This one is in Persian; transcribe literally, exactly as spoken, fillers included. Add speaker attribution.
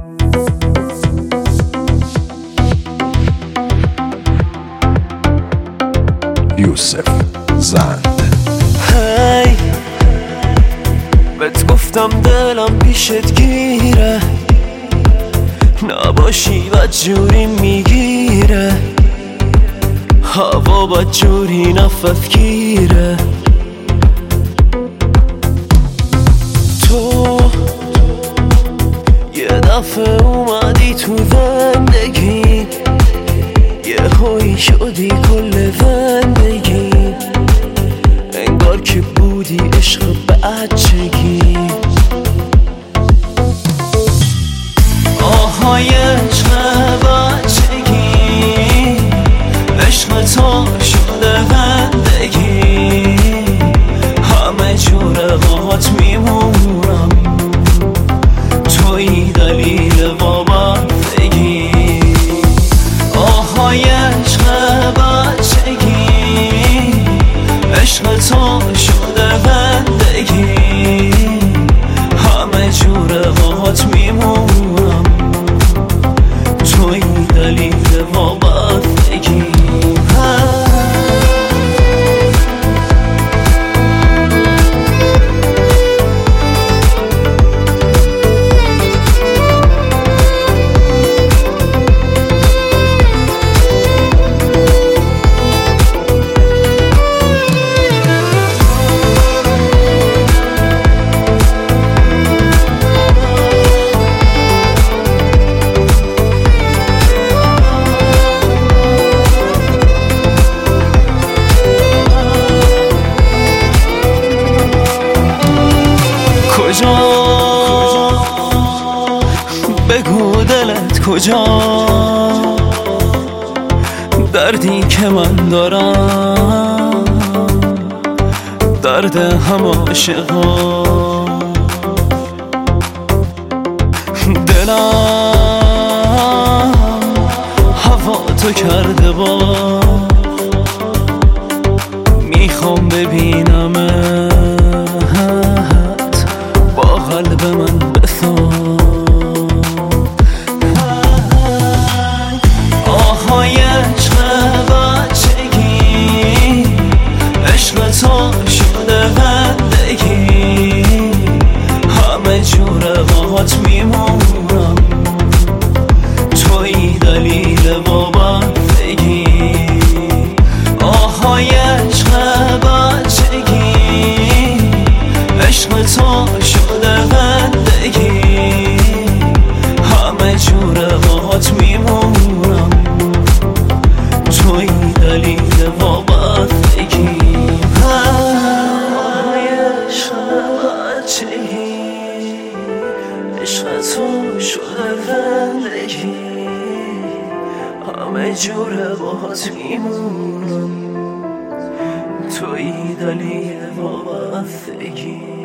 Speaker 1: یوسف زند.
Speaker 2: هی بهت گفتم دلم پیشت گیره، نباشی بد جوری میگیره، هوا بد جوری نفت گیره. تو یه دفعه اومدی تو زندگی، یه هایی شدی کل زندگی، انگار که بودی عشق بچگی. آهای عشق بچگی، عشق تو شده زندگی، همه جور باهات میمونم، توی دلیل وابستگی. آهای عشق بچگی، عشق تو شده زندگی، همه جور باهات میمونم، توی دلیل وابستگی. کجا بگو دلت کجا، دردی که من دارم درد هم عاشقا. دلم هوا تو کرده با، میخوام ببینمت با قلب من بسان. آهای عشق بچگی، عشق تو شده زندگی، همه جور باهات میمونم، توی دلیل وابستگی. آهای عشق بچگی، عشق تو شده زندگی، همه جور باهات میمونم، توی دلیل وابستگی. آهای عشق بچگی، عشق تو شده زندگی، همه جور باهات میمونم، توی دلیل وابستگی.